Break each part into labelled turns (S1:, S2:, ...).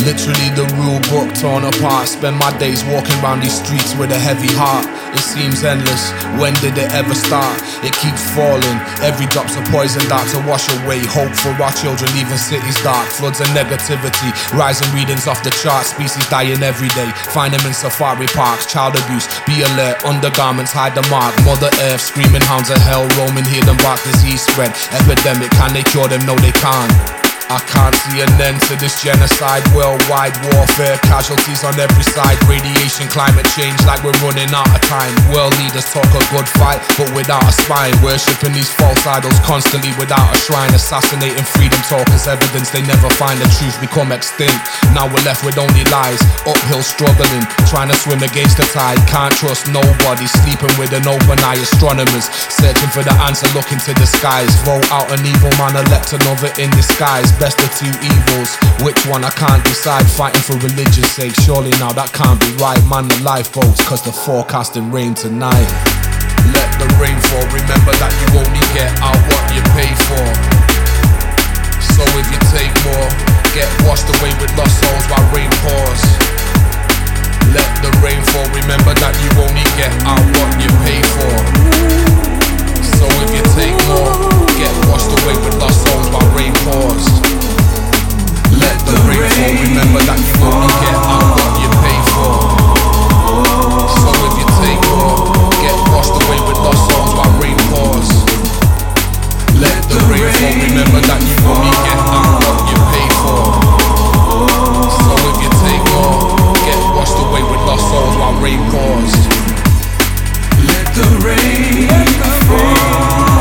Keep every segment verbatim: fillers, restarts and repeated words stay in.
S1: Literally the rule book torn apart. Spend my days walking around these streets with a heavy heart. It seems endless, when did it ever start? It keeps falling, every drop's a poison dart to wash away hope for our children, leaving cities dark. Floods and negativity, rising readings off the charts. Species dying every day, find them in safari parks. Child abuse, be alert, undergarments hide the mark. Mother Earth, screaming hounds of hell roaming, hear them bark, disease spread. Epidemic, can they cure them? No they can't. I can't see an end to this genocide. Worldwide warfare, casualties on every side. Radiation, climate change, like we're running out of time. World leaders talk a good fight, but without a spine. Worshipping these false idols constantly without a shrine. Assassinating freedom talkers, evidence they never find. The truth become extinct, now we're left with only lies. Uphill struggling, trying to swim against the tide. Can't trust nobody, sleeping with an open eye. Astronomers, searching for the answer, looking to the skies. Vote out an evil man, elect another in disguise. Best of two evils, which one I can't decide. Fighting for religion's sake, surely now that can't be right. Man the lifeboats, cause the forecasting rain tonight. Let the rain fall, remember that you only get out what you pay for. So if you take more, get washed away with lost souls while rain pours. Let the rain fall, remember that you only get out what you pay for. So if you take more, get washed away with lost souls while rain pours. Let the rain fall, remember that you only get out what you pay for. So if you take more, get washed away with lost souls while rain pours. Let the rain fall, remember that you only get out what you pay for. So if you take more, get washed away with lost souls while rain pours. Let the rain fall.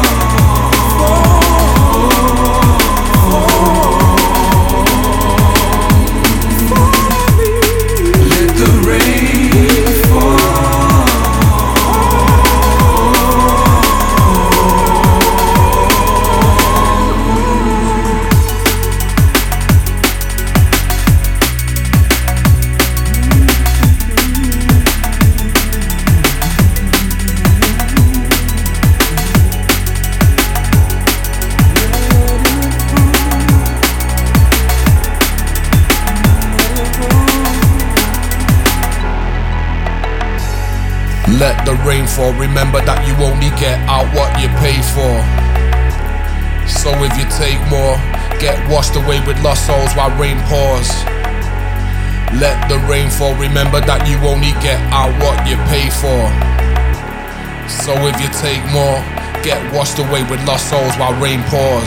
S1: Let the rain fall, remember that you only get out what you pay for. So if you take more, get washed away with lost souls while rain pours. Let the rain fall, remember that you only get out what you pay for. So if you take more, get washed away with lost souls while rain pours.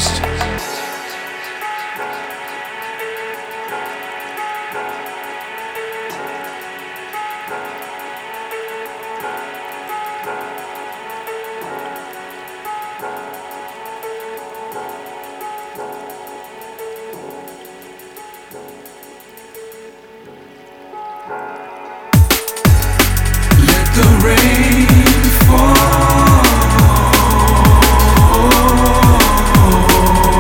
S1: The rain fall.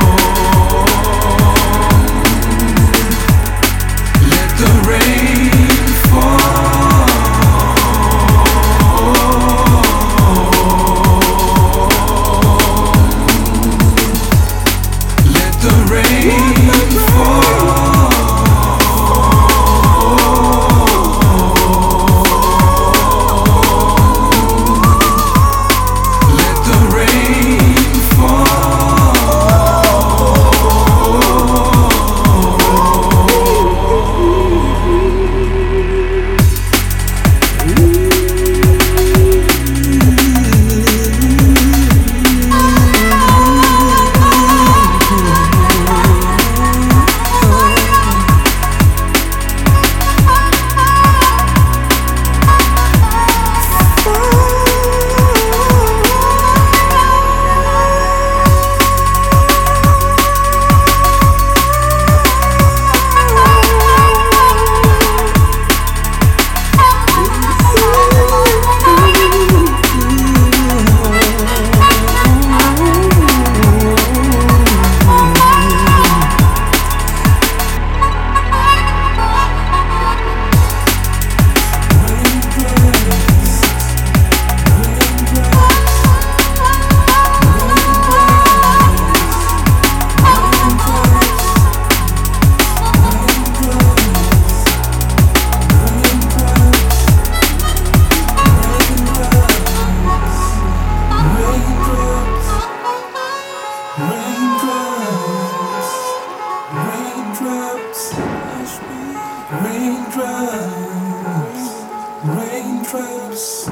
S2: Raindrops,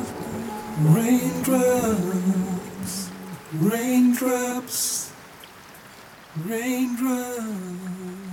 S2: raindrops, raindrops, raindrops.